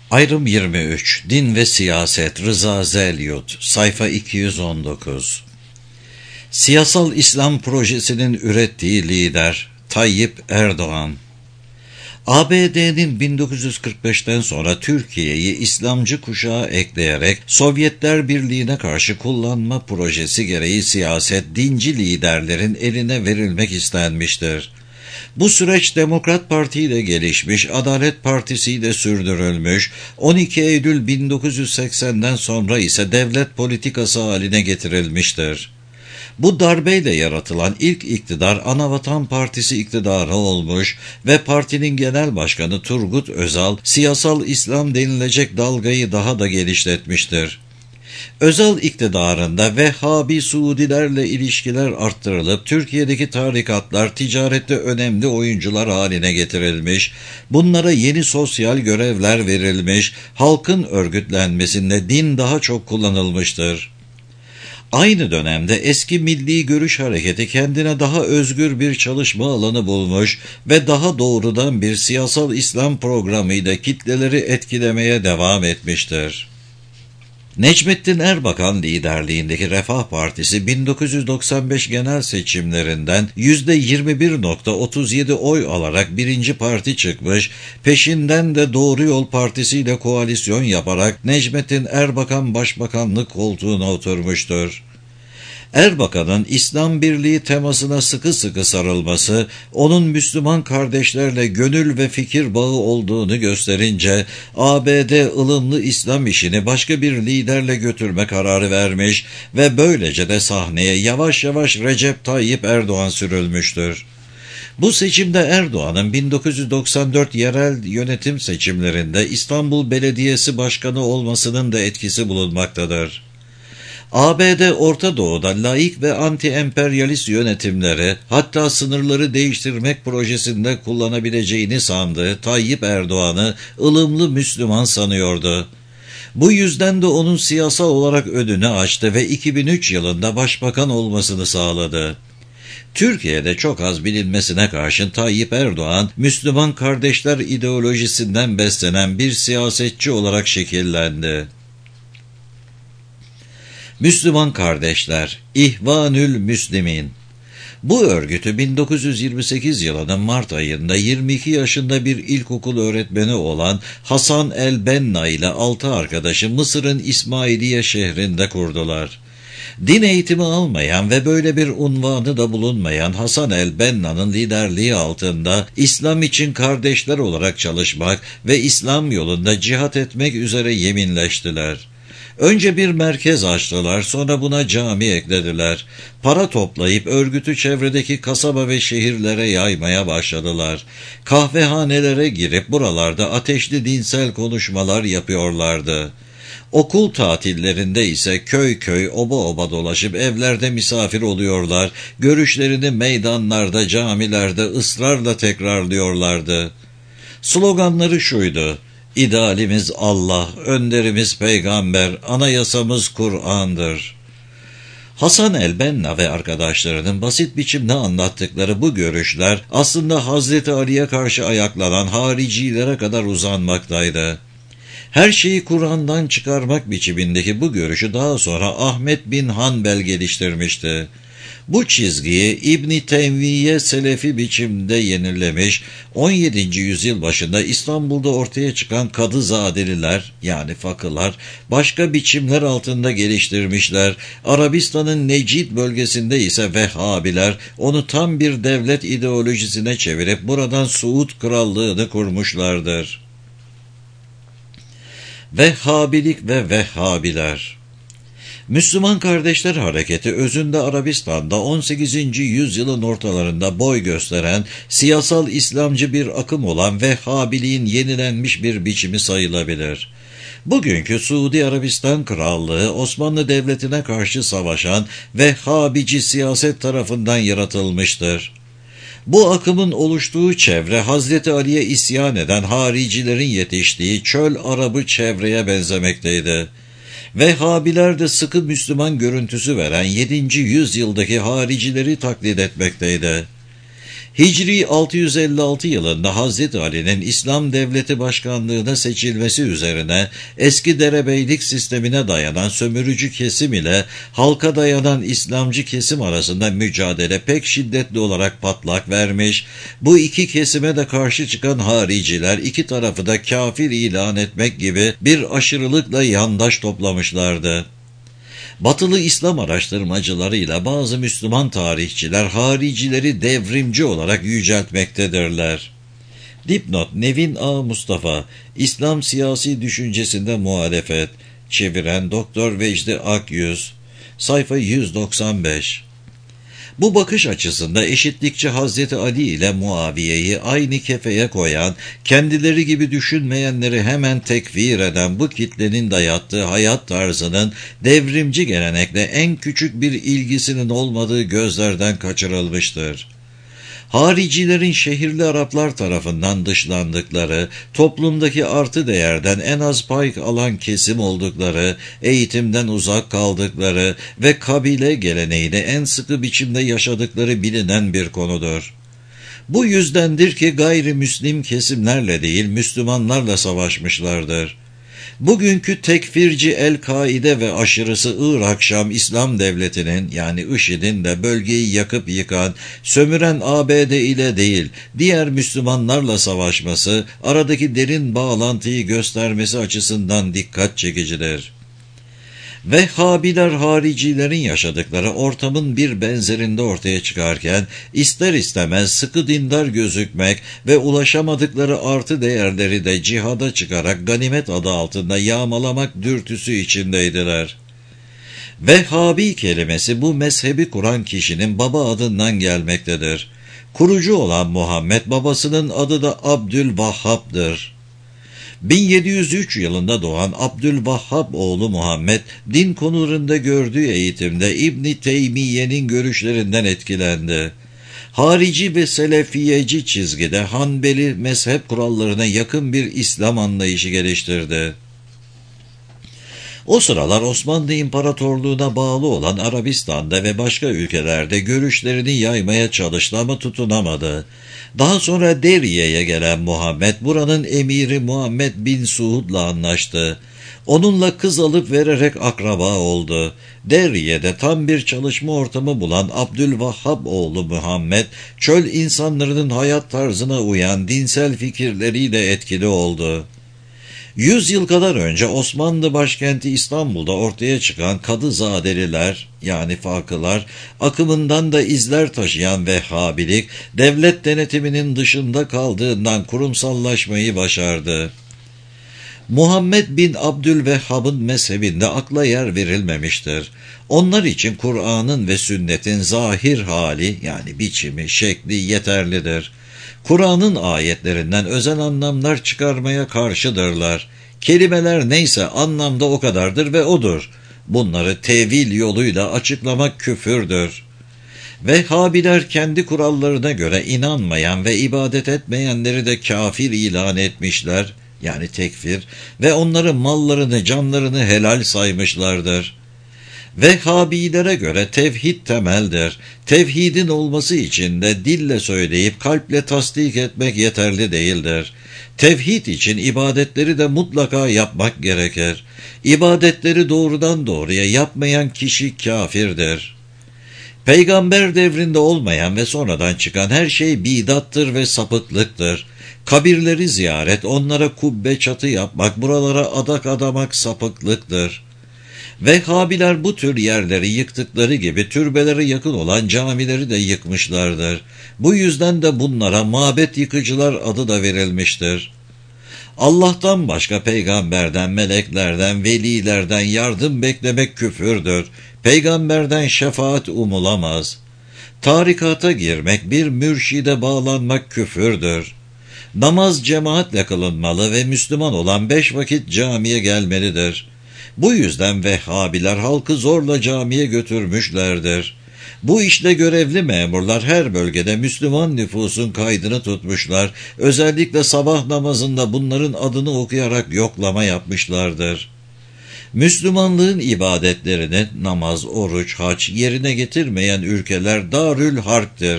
Ayrım 23 Din ve Siyaset Rıza Zelyut Sayfa 219 Siyasal İslam projesinin ürettiği lider Tayyip Erdoğan. ABD'nin 1945'ten sonra Türkiye'yi İslamcı kuşağa ekleyerek Sovyetler Birliği'ne karşı kullanma projesi gereği siyaset dinci liderlerin eline verilmek istenmiştir. Bu süreç Demokrat Parti ile gelişmiş, Adalet Partisi ile sürdürülmüş, 12 Eylül 1980'den sonra ise devlet politikası haline getirilmiştir. Bu darbeyle yaratılan ilk iktidar Anavatan Partisi iktidarı olmuş ve partinin genel başkanı Turgut Özal, siyasal İslam denilecek dalgayı daha da genişletmiştir. Özal iktidarında Vehhabi Suudilerle ilişkiler arttırılıp Türkiye'deki tarikatlar ticarette önemli oyuncular haline getirilmiş, bunlara yeni sosyal görevler verilmiş, halkın örgütlenmesinde din daha çok kullanılmıştır. Aynı dönemde eski Milli Görüş Hareketi kendine daha özgür bir çalışma alanı bulmuş ve daha doğrudan bir siyasal İslam programıyla kitleleri etkilemeye devam etmiştir. Necmettin Erbakan liderliğindeki Refah Partisi 1995 genel seçimlerinden %21.37 oy alarak birinci parti çıkmış, peşinden de Doğru Yol Partisi ile koalisyon yaparak Necmettin Erbakan başbakanlık koltuğuna oturmuştur. Erbakan'ın İslam birliği temasına sıkı sıkı sarılması, onun Müslüman kardeşlerle gönül ve fikir bağı olduğunu gösterince, ABD ılımlı İslam işini başka bir liderle götürme kararı vermiş ve böylece de sahneye yavaş yavaş Recep Tayyip Erdoğan sürülmüştür. Bu seçimde Erdoğan'ın 1994 yerel yönetim seçimlerinde İstanbul Belediyesi Başkanı olmasının da etkisi bulunmaktadır. ABD Orta Doğu'da laik ve anti-emperyalist yönetimleri, hatta sınırları değiştirmek projesinde kullanabileceğini sandığı Tayyip Erdoğan'ı ılımlı Müslüman sanıyordu. Bu yüzden de onun siyasal olarak önünü açtı ve 2003 yılında başbakan olmasını sağladı. Türkiye'de çok az bilinmesine karşın Tayyip Erdoğan, Müslüman kardeşler ideolojisinden beslenen bir siyasetçi olarak şekillendi. Müslüman Kardeşler, İhvanül Müslimin. Bu örgütü 1928 yılının Mart ayında 22 yaşında bir ilkokul öğretmeni olan Hasan el-Benna ile 6 arkadaşı Mısır'ın İsmailiye şehrinde kurdular. Din eğitimi almayan ve böyle bir unvanı da bulunmayan Hasan el-Benna'nın liderliği altında İslam için kardeşler olarak çalışmak ve İslam yolunda cihat etmek üzere yeminleştiler. Önce bir merkez açtılar, sonra buna cami eklediler. Para toplayıp örgütü çevredeki kasaba ve şehirlere yaymaya başladılar. Kahvehanelere girip buralarda ateşli dinsel konuşmalar yapıyorlardı. Okul tatillerinde ise köy köy, oba oba dolaşıp evlerde misafir oluyorlar, görüşlerini meydanlarda, camilerde ısrarla tekrarlıyorlardı. Sloganları şuydu: İdealimiz Allah, önderimiz peygamber, anayasamız Kur'an'dır. Hasan el-Benna ve arkadaşlarının basit biçimde anlattıkları bu görüşler aslında Hazreti Ali'ye karşı ayaklanan haricilere kadar uzanmaktaydı. Her şeyi Kur'an'dan çıkarmak biçimindeki bu görüşü daha sonra Ahmet bin Hanbel geliştirmişti. Bu çizgiyi İbn-i Teymiye Selefi biçimde yenilemiş, 17. yüzyıl başında İstanbul'da ortaya çıkan Kadızadeliler yani fakılar başka biçimler altında geliştirmişler. Arabistan'ın Necid bölgesinde ise Vehhabiler onu tam bir devlet ideolojisine çevirip buradan Suud Krallığı'nı kurmuşlardır. Vehhabilik ve Vehhabiler. Müslüman Kardeşler Hareketi özünde Arabistan'da 18. yüzyılın ortalarında boy gösteren siyasal İslamcı bir akım olan Vehhabiliğin yenilenmiş bir biçimi sayılabilir. Bugünkü Suudi Arabistan Krallığı Osmanlı Devleti'ne karşı savaşan Vehhabici siyaset tarafından yaratılmıştır. Bu akımın oluştuğu çevre Hazreti Ali'ye isyan eden haricilerin yetiştiği çöl Arabı çevreye benzemekteydi. Vehhabiler de sıkı Müslüman görüntüsü veren 7. yüzyıldaki haricileri taklit etmekteydi. Hicri 656 yılında Hazreti Ali'nin İslam Devleti Başkanlığı'na seçilmesi üzerine eski derebeylik sistemine dayanan sömürücü kesim ile halka dayanan İslamcı kesim arasında mücadele pek şiddetli olarak patlak vermiş, bu iki kesime de karşı çıkan hariciler iki tarafı da kafir ilan etmek gibi bir aşırılıkla yandaş toplamışlardı. Batılı İslam araştırmacılarıyla bazı Müslüman tarihçiler haricileri devrimci olarak yüceltmektedirler. Dipnot: Nevin A. Mustafa, İslam Siyasi Düşüncesinde Muhalefet, çeviren Doktor Vecdi Akyüz, sayfa 195. Bu bakış açısında eşitlikçi Hazreti Ali ile Muaviye'yi aynı kefeye koyan, kendileri gibi düşünmeyenleri hemen tekfir eden bu kitlenin dayattığı hayat tarzının devrimci gelenekle en küçük bir ilgisinin olmadığı gözlerden kaçırılmıştır. Haricilerin şehirli Araplar tarafından dışlandıkları, toplumdaki artı değerden en az pay alan kesim oldukları, eğitimden uzak kaldıkları ve kabile geleneğini en sıkı biçimde yaşadıkları bilinen bir konudur. Bu yüzdendir ki gayrimüslim kesimlerle değil Müslümanlarla savaşmışlardır. Bugünkü tekfirci El-Kaide ve aşırısı Irak-Şam İslam Devleti'nin yani IŞİD'in de bölgeyi yakıp yıkan, sömüren ABD ile değil, diğer Müslümanlarla savaşması, aradaki derin bağlantıyı göstermesi açısından dikkat çekicidir. Vehhabiler haricilerin yaşadıkları ortamın bir benzerinde ortaya çıkarken ister istemez sıkı dindar gözükmek ve ulaşamadıkları artı değerleri de cihada çıkarak ganimet adı altında yağmalamak dürtüsü içindeydiler. Vehhabi kelimesi bu mezhebi kuran kişinin baba adından gelmektedir. Kurucu olan Muhammed, babasının adı da Abdülvahhab'dır. 1703 yılında doğan Abdülvahhab oğlu Muhammed, din konularında gördüğü eğitimde İbn Teymiye'nin görüşlerinden etkilendi. Harici ve selefiyeci çizgide Hanbeli mezhep kurallarına yakın bir İslam anlayışı geliştirdi. O sıralar Osmanlı İmparatorluğu'na bağlı olan Arabistan'da ve başka ülkelerde görüşlerini yaymaya çalıştı ama tutunamadı. Daha sonra Deriye'ye gelen Muhammed, buranın emiri Muhammed bin Suud'la anlaştı. Onunla kız alıp vererek akraba oldu. Deriye'de tam bir çalışma ortamı bulan Abdülvahhab oğlu Muhammed, çöl insanlarının hayat tarzına uyan dinsel fikirleriyle etkili oldu. 100 yıl kadar önce Osmanlı başkenti İstanbul'da ortaya çıkan Kadızadeliler yani Fakılar akımından da izler taşıyan Vehhabilik, devlet denetiminin dışında kaldığından kurumsallaşmayı başardı. Muhammed bin Abdülvehhab'ın mezhebinde akla yer verilmemiştir. Onlar için Kur'an'ın ve sünnetin zahir hali yani biçimi, şekli yeterlidir. Kur'an'ın ayetlerinden özel anlamlar çıkarmaya karşıdırlar. Kelimeler neyse anlamda o kadardır ve odur. Bunları tevil yoluyla açıklamak küfürdür. Vehhabiler kendi kurallarına göre inanmayan ve ibadet etmeyenleri de kafir ilan etmişler, yani tekfir, ve onların mallarını, canlarını helal saymışlardır. Vehhabilere göre tevhid temeldir. Tevhidin olması için de dille söyleyip kalple tasdik etmek yeterli değildir. Tevhid için ibadetleri de mutlaka yapmak gerekir. İbadetleri doğrudan doğruya yapmayan kişi kafirdir. Peygamber devrinde olmayan ve sonradan çıkan her şey bidattır ve sapıklıktır. Kabirleri ziyaret, onlara kubbe çatı yapmak, buralara adak adamak sapıklıktır. Vehhabiler bu tür yerleri yıktıkları gibi türbelere yakın olan camileri de yıkmışlardır. Bu yüzden de bunlara mabet yıkıcılar adı da verilmiştir. Allah'tan başka peygamberden, meleklerden, velilerden yardım beklemek küfürdür. Peygamberden şefaat umulamaz. Tarikata girmek, bir mürşide bağlanmak küfürdür. Namaz cemaatle kılınmalı ve Müslüman olan 5 vakit camiye gelmelidir. Bu yüzden Vehhabiler halkı zorla camiye götürmüşlerdir. Bu işte görevli memurlar her bölgede Müslüman nüfusun kaydını tutmuşlar, özellikle sabah namazında bunların adını okuyarak yoklama yapmışlardır. Müslümanlığın ibadetlerini namaz, oruç, hac yerine getirmeyen ülkeler Darül Harp'tir.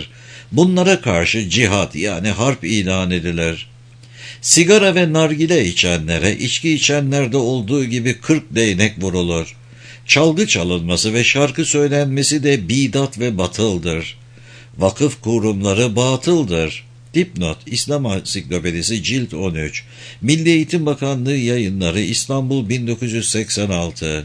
Bunlara karşı cihat yani harp ilan edilir. Sigara ve nargile içenlere içki içenlerde olduğu gibi 40 değnek vurulur. Çalgı çalınması ve şarkı söylenmesi de bidat ve batıldır. Vakıf kurumları batıldır. Dipnot, İslam Ansiklopedisi cilt 13. Milli Eğitim Bakanlığı Yayınları, İstanbul 1986.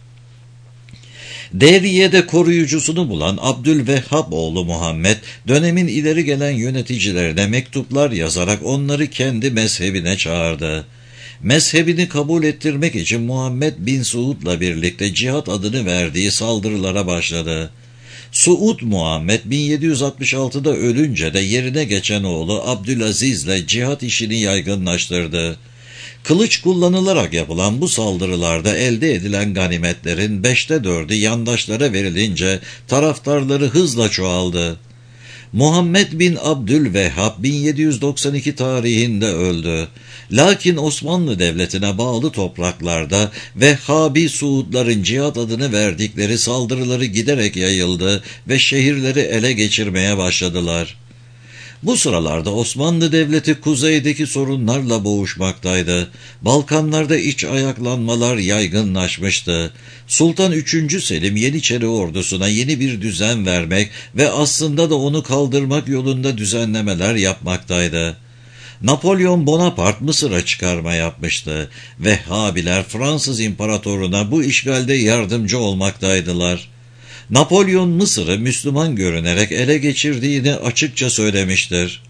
Devriye'de koruyucusunu bulan Abdülvehhab oğlu Muhammed, dönemin ileri gelen yöneticilerine mektuplar yazarak onları kendi mezhebine çağırdı. Mezhebini kabul ettirmek için Muhammed bin Suud'la birlikte cihat adını verdiği saldırılara başladı. Suud Muhammed 1766'da ölünce de yerine geçen oğlu Abdülaziz'le cihat işini yaygınlaştırdı. Kılıç kullanılarak yapılan bu saldırılarda elde edilen ganimetlerin 4'ü yandaşlara verilince taraftarları hızla çoğaldı. Muhammed bin Abdülvehhab 1792 tarihinde öldü. Lakin Osmanlı Devleti'ne bağlı topraklarda Vehhabi Suudların cihat adını verdikleri saldırıları giderek yayıldı ve şehirleri ele geçirmeye başladılar. Bu sıralarda Osmanlı Devleti kuzeydeki sorunlarla boğuşmaktaydı. Balkanlarda iç ayaklanmalar yaygınlaşmıştı. Sultan 3. Selim Yeniçeri ordusuna yeni bir düzen vermek ve aslında da onu kaldırmak yolunda düzenlemeler yapmaktaydı. Napolyon Bonaparte Mısır'a çıkarma yapmıştı. Vehhabiler Fransız imparatoruna bu işgalde yardımcı olmaktaydılar. Napolyon Mısır'ı Müslüman görünerek ele geçirdiğini açıkça söylemiştir.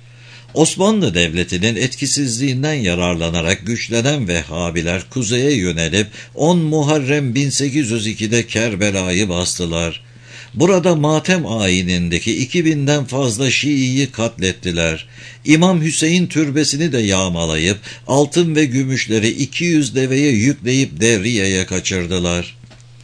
Osmanlı Devleti'nin etkisizliğinden yararlanarak güçlenen Vehhabiler kuzeye yönelip 10 Muharrem 1802'de Kerbela'yı bastılar. Burada Matem ayinindeki 2000'den fazla Şii'yi katlettiler. İmam Hüseyin türbesini de yağmalayıp altın ve gümüşleri 200 deveye yükleyip Devriye'ye kaçırdılar.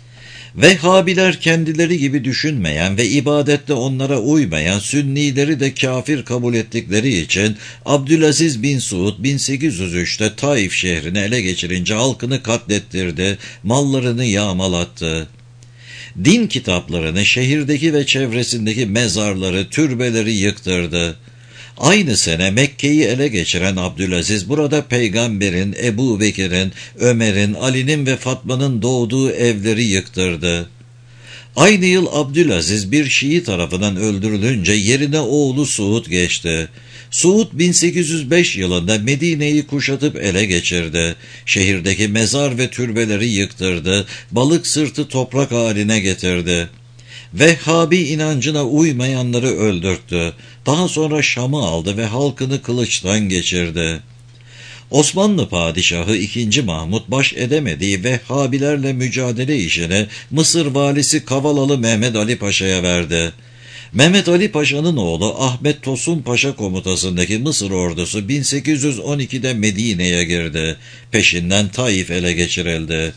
Vehhabiler kendileri gibi düşünmeyen ve ibadette onlara uymayan Sünnileri de kafir kabul ettikleri için Abdülaziz bin Suud 1803'te Taif şehrini ele geçirince halkını katlettirdi, mallarını yağmalattı. Din kitaplarını, şehirdeki ve çevresindeki mezarları, türbeleri yıktırdı. Aynı sene Mekke'yi ele geçiren Abdülaziz burada Peygamber'in, Ebu Bekir'in, Ömer'in, Ali'nin ve Fatma'nın doğduğu evleri yıktırdı. Aynı yıl Abdülaziz bir Şii tarafından öldürülünce yerine oğlu Suud geçti. Suud 1805 yılında Medine'yi kuşatıp ele geçirdi. Şehirdeki mezar ve türbeleri yıktırdı, balık sırtı toprak haline getirdi. Vehhabi inancına uymayanları öldürttü. Daha sonra Şam'ı aldı ve halkını kılıçtan geçirdi. Osmanlı Padişahı II. Mahmud baş edemediği Vehhabilerle mücadele işini Mısır valisi Kavalalı Mehmet Ali Paşa'ya verdi. Mehmet Ali Paşa'nın oğlu Ahmet Tosun Paşa komutasındaki Mısır ordusu 1812'de Medine'ye girdi. Peşinden Taif ele geçirildi.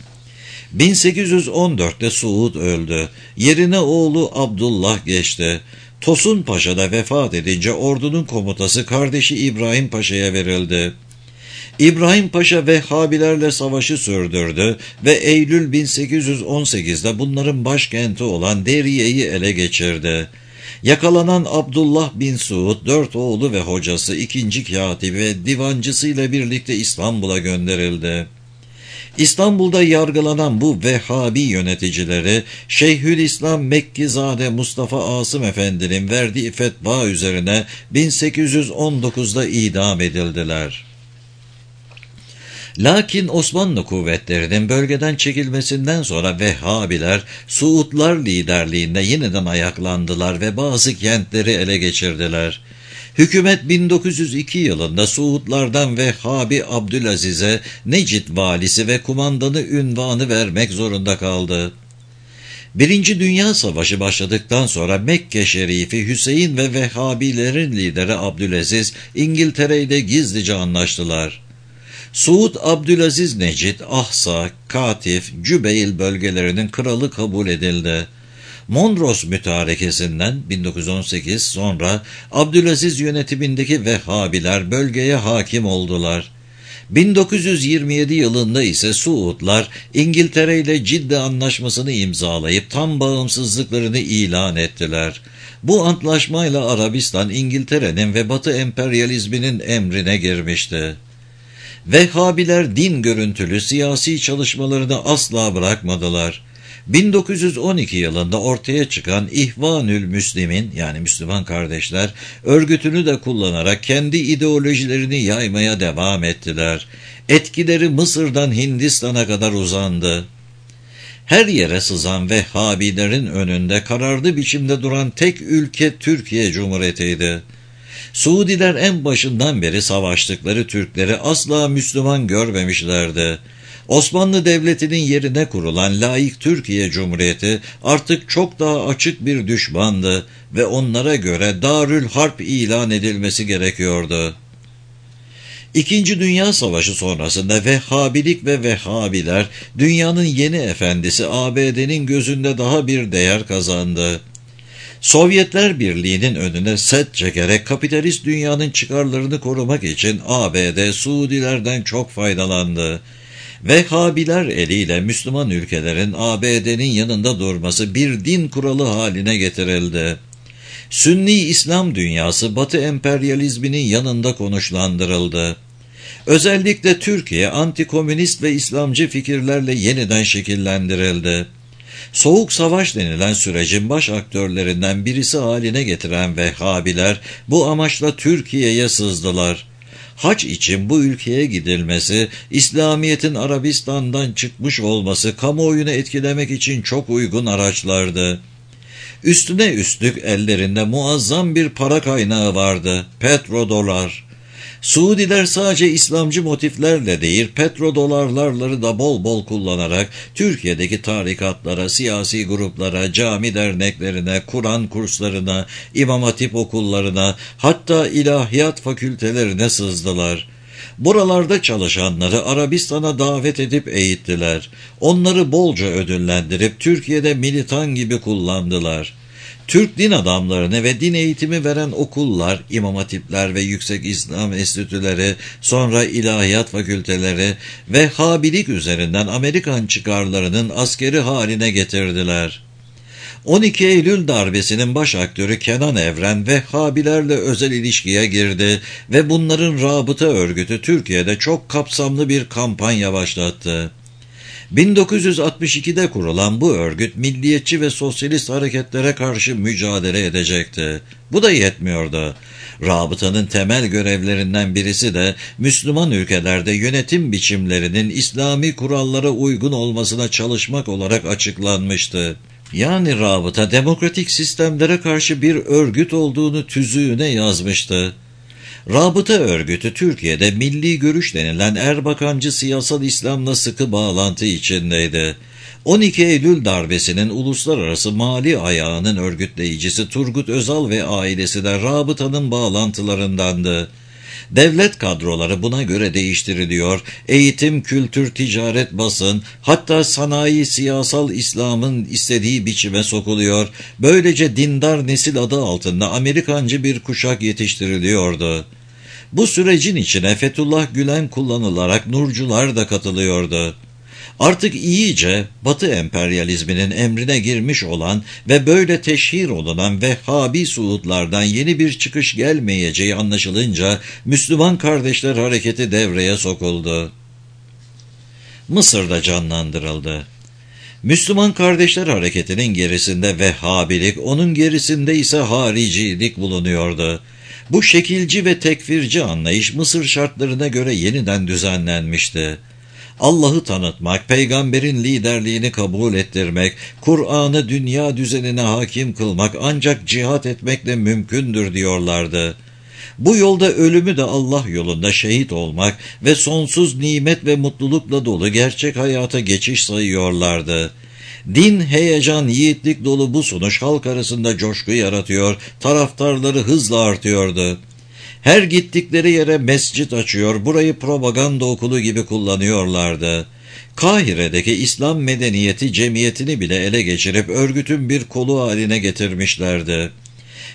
1814'te Suud öldü. Yerine oğlu Abdullah geçti. Tosun Paşa da vefat edince ordunun komutası kardeşi İbrahim Paşa'ya verildi. İbrahim Paşa Vehhabilerle savaşı sürdürdü ve Eylül 1818'de bunların başkenti olan Deriye'yi ele geçirdi. Yakalanan Abdullah bin Suud 4 oğlu ve hocası 2. katibi ve divancısıyla birlikte İstanbul'a gönderildi. İstanbul'da yargılanan bu Vehhabi yöneticileri Şeyhülislam Mekkizade Mustafa Asım Efendi'nin verdiği fetva üzerine 1819'da idam edildiler. Lakin Osmanlı kuvvetlerinin bölgeden çekilmesinden sonra Vehhabiler Suudlar liderliğinde yeniden ayaklandılar ve bazı kentleri ele geçirdiler. Hükümet 1902 yılında Suudlardan Vehhabi Abdülaziz'e Necid valisi ve kumandanı ünvanı vermek zorunda kaldı. Birinci Dünya Savaşı başladıktan sonra Mekke Şerifi Hüseyin ve Vehhabilerin lideri Abdülaziz İngiltere ile gizlice anlaştılar. Suud Abdülaziz Necid, Ahsa, Katif, Cübeyl bölgelerinin kralı kabul edildi. Mondros Mütarekesi'nden 1918 sonra Abdülaziz yönetimindeki Vehhabiler bölgeye hakim oldular. 1927 yılında ise Suudlar İngiltere ile Cidde Anlaşması'nı imzalayıp tam bağımsızlıklarını ilan ettiler. Bu antlaşmayla Arabistan İngiltere'nin ve Batı emperyalizminin emrine girmişti. Vehhabiler din görüntülü siyasi çalışmalarını asla bırakmadılar. 1912 yılında ortaya çıkan İhvanül Müslimin yani Müslüman Kardeşler örgütünü de kullanarak kendi ideolojilerini yaymaya devam ettiler. Etkileri Mısır'dan Hindistan'a kadar uzandı. Her yere sızan Vehhabilerin önünde kararlı biçimde duran tek ülke Türkiye Cumhuriyeti'ydi. Suudiler en başından beri savaştıkları Türkleri asla Müslüman görmemişlerdi. Osmanlı Devleti'nin yerine kurulan laik Türkiye Cumhuriyeti artık çok daha açık bir düşmandı ve onlara göre Darül Harp ilan edilmesi gerekiyordu. İkinci Dünya Savaşı sonrasında Vehhabilik ve Vehhabiler dünyanın yeni efendisi ABD'nin gözünde daha bir değer kazandı. Sovyetler Birliği'nin önüne set çekerek kapitalist dünyanın çıkarlarını korumak için ABD Suudilerden çok faydalandı. Vehhabiler eliyle Müslüman ülkelerin ABD'nin yanında durması bir din kuralı haline getirildi. Sünni İslam dünyası Batı emperyalizminin yanında konuşlandırıldı. Özellikle Türkiye antikomünist ve İslamcı fikirlerle yeniden şekillendirildi. Soğuk Savaş denilen sürecin baş aktörlerinden birisi haline getiren Vehhabiler bu amaçla Türkiye'ye sızdılar. Hac için bu ülkeye gidilmesi, İslamiyet'in Arabistan'dan çıkmış olması kamuoyunu etkilemek için çok uygun araçlardı. Üstüne üstlük ellerinde muazzam bir para kaynağı vardı, petrodolar. Suudiler sadece İslamcı motiflerle değil, petrodolarları da bol bol kullanarak Türkiye'deki tarikatlara, siyasi gruplara, cami derneklerine, Kur'an kurslarına, İmam Hatip okullarına, hatta ilahiyat fakültelerine sızdılar. Buralarda çalışanları Arabistan'a davet edip eğittiler. Onları bolca ödüllendirip Türkiye'de militan gibi kullandılar. Türk din adamlarını ve din eğitimi veren okullar, İmam Hatipler ve Yüksek İslam Enstitüleri, sonra ilahiyat fakülteleri Vehhabilik üzerinden Amerikan çıkarlarının askeri haline getirdiler. 12 Eylül darbesinin baş aktörü Kenan Evren Vehhabilerle özel ilişkiye girdi ve bunların rabıta örgütü Türkiye'de çok kapsamlı bir kampanya başlattı. 1962'de kurulan bu örgüt milliyetçi ve sosyalist hareketlere karşı mücadele edecekti. Bu da yetmiyordu. Rabıtanın temel görevlerinden birisi de Müslüman ülkelerde yönetim biçimlerinin İslami kurallara uygun olmasına çalışmak olarak açıklanmıştı. Yani rabıta demokratik sistemlere karşı bir örgüt olduğunu tüzüğüne yazmıştı. Rabıta örgütü Türkiye'de milli görüş denilen Erbakancı siyasal İslam'la sıkı bağlantı içindeydi. 12 Eylül darbesinin uluslararası mali ayağının örgütleyicisi Turgut Özal ve ailesi de rabıtanın bağlantılarındandı. Devlet kadroları buna göre değiştiriliyor, eğitim, kültür, ticaret, basın, hatta sanayi siyasal İslam'ın istediği biçime sokuluyor, böylece dindar nesil adı altında Amerikancı bir kuşak yetiştiriliyordu. Bu sürecin içine Fethullah Gülen kullanılarak nurcular da katılıyordu. Artık iyice Batı emperyalizminin emrine girmiş olan ve böyle teşhir olunan Vehhabi Suudlardan yeni bir çıkış gelmeyeceği anlaşılınca Müslüman Kardeşler Hareketi devreye sokuldu. Mısır'da canlandırıldı. Müslüman Kardeşler Hareketi'nin gerisinde Vehhabilik, onun gerisinde ise haricilik bulunuyordu. Bu şekilci ve tekfirci anlayış Mısır şartlarına göre yeniden düzenlenmişti. Allah'ı tanıtmak, peygamberin liderliğini kabul ettirmek, Kur'an'ı dünya düzenine hakim kılmak ancak cihat etmekle mümkündür diyorlardı. Bu yolda ölümü de Allah yolunda şehit olmak ve sonsuz nimet ve mutlulukla dolu gerçek hayata geçiş sayıyorlardı. Din, heyecan, yiğitlik dolu bu sunuş halk arasında coşku yaratıyor, taraftarları hızla artıyordu. Her gittikleri yere mescit açıyor, burayı propaganda okulu gibi kullanıyorlardı. Kahire'deki İslam medeniyeti cemiyetini bile ele geçirip örgütün bir kolu haline getirmişlerdi.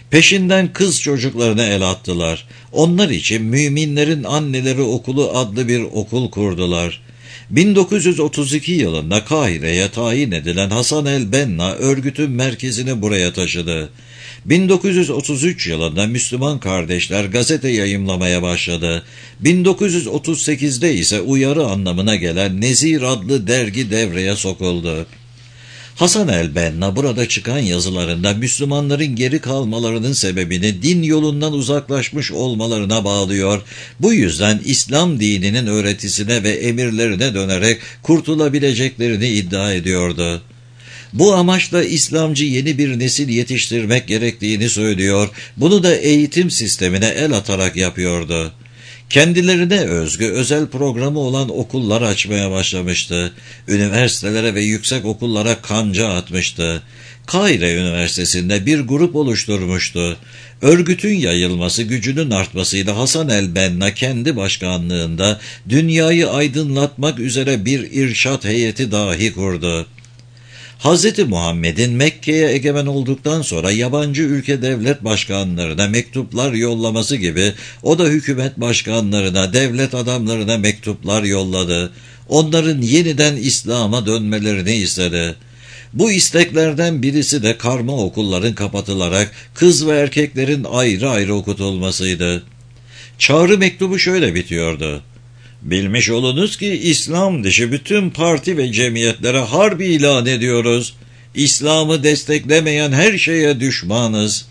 Peşinden kız çocuklarına el attılar. Onlar için Müminlerin Anneleri Okulu adlı bir okul kurdular. 1932 yılında Kahire'ye tayin edilen Hasan el-Benna örgütün merkezini buraya taşıdı. 1933 yılında Müslüman Kardeşler gazete yayımlamaya başladı. 1938'de ise uyarı anlamına gelen Nezir adlı dergi devreye sokuldu. Hasan el-Benna burada çıkan yazılarında Müslümanların geri kalmalarının sebebini din yolundan uzaklaşmış olmalarına bağlıyor. Bu yüzden İslam dininin öğretisine ve emirlerine dönerek kurtulabileceklerini iddia ediyordu. Bu amaçla İslamcı yeni bir nesil yetiştirmek gerektiğini söylüyor, bunu da eğitim sistemine el atarak yapıyordu. Kendilerine özgü özel programı olan okullar açmaya başlamıştı. Üniversitelere ve yüksek okullara kanca atmıştı. Kahire Üniversitesi'nde bir grup oluşturmuştu. Örgütün yayılması, gücünün artmasıyla Hasan el-Benna kendi başkanlığında dünyayı aydınlatmak üzere bir irşat heyeti dahi kurdu. Hz. Muhammed'in Mekke'ye egemen olduktan sonra yabancı ülke devlet başkanlarına mektuplar yollaması gibi o da hükümet başkanlarına, devlet adamlarına mektuplar yolladı. Onların yeniden İslam'a dönmelerini istedi. Bu isteklerden birisi de karma okulların kapatılarak kız ve erkeklerin ayrı ayrı okutulmasıydı. Çağrı mektubu şöyle bitiyordu: "Bilmiş olunuz ki İslam dışı bütün parti ve cemiyetlere harp ilan ediyoruz. İslam'ı desteklemeyen her şeye düşmanız."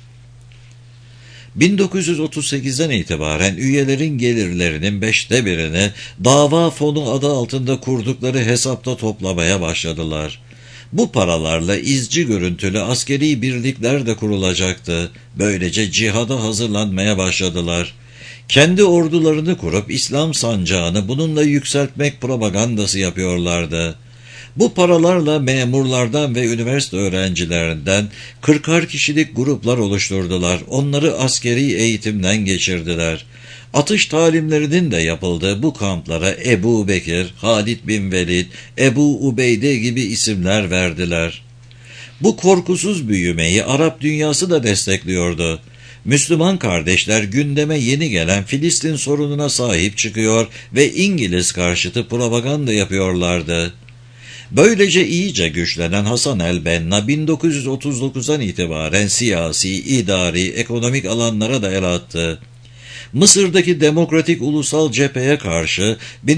1938'den itibaren üyelerin gelirlerinin 1/5'ini dava fonu adı altında kurdukları hesapta toplamaya başladılar. Bu paralarla izci görüntülü askeri birlikler de kurulacaktı. Böylece cihada hazırlanmaya başladılar. Kendi ordularını kurup İslam sancağını bununla yükseltmek propagandası yapıyorlardı. Bu paralarla memurlardan ve üniversite öğrencilerinden 40'ar kişilik gruplar oluşturdular. Onları askeri eğitimden geçirdiler. Atış talimlerinin de yapıldığı bu kamplara Ebu Bekir, Halid bin Velid, Ebu Ubeyde gibi isimler verdiler. Bu korkusuz büyümeyi Arap dünyası da destekliyordu. Müslüman kardeşler gündeme yeni gelen Filistin sorununa sahip çıkıyor ve İngiliz karşıtı propaganda yapıyorlardı. Böylece iyice güçlenen Hasan el-Benna 1939'dan itibaren siyasi, idari, ekonomik alanlara da el attı. Mısır'daki Demokratik Ulusal Cephe'ye karşı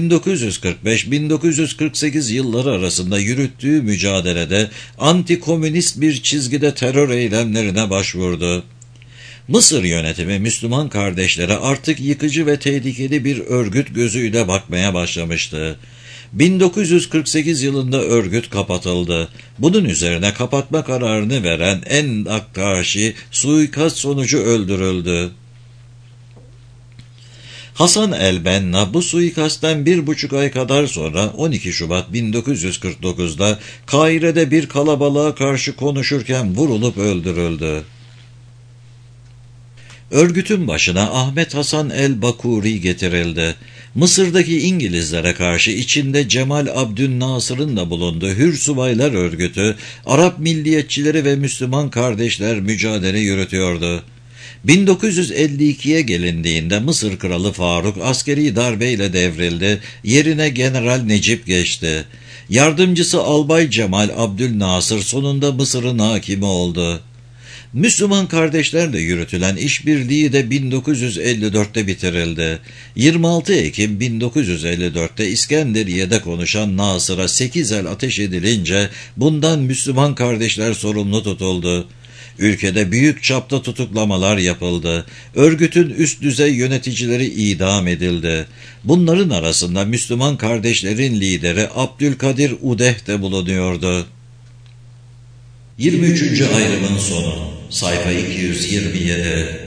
1945-1948 yılları arasında yürüttüğü mücadelede anti-komünist bir çizgide terör eylemlerine başvurdu. Mısır yönetimi Müslüman kardeşlere artık yıkıcı ve tehlikeli bir örgüt gözüyle bakmaya başlamıştı. 1948 yılında örgüt kapatıldı. Bunun üzerine kapatma kararını veren En-Nakkaşi suikast sonucu öldürüldü. Hasan el-Benna bu suikastten 1,5 ay kadar sonra 12 Şubat 1949'da Kahire'de bir kalabalığa karşı konuşurken vurulup öldürüldü. Örgütün başına Ahmet Hasan el-Bakuri getirildi. Mısır'daki İngilizlere karşı içinde Cemal Abdülnasır'ın da bulunduğu Hür Subaylar Örgütü, Arap milliyetçileri ve Müslüman kardeşler mücadele yürütüyordu. 1952'ye gelindiğinde Mısır Kralı Faruk askeri darbeyle devrildi, yerine General Necip geçti. Yardımcısı Albay Cemal Abdülnasır sonunda Mısır'ın hakimi oldu. Müslüman kardeşlerle yürütülen işbirliği de 1954'te bitirildi. 26 Ekim 1954'te İskenderiye'de konuşan Nasır'a 8 el ateş edilince bundan Müslüman kardeşler sorumlu tutuldu. Ülkede büyük çapta tutuklamalar yapıldı. Örgütün üst düzey yöneticileri idam edildi. Bunların arasında Müslüman kardeşlerin lideri Abdülkadir Udeh de bulunuyordu. 23. ayrımın sonu. Sayfa 227.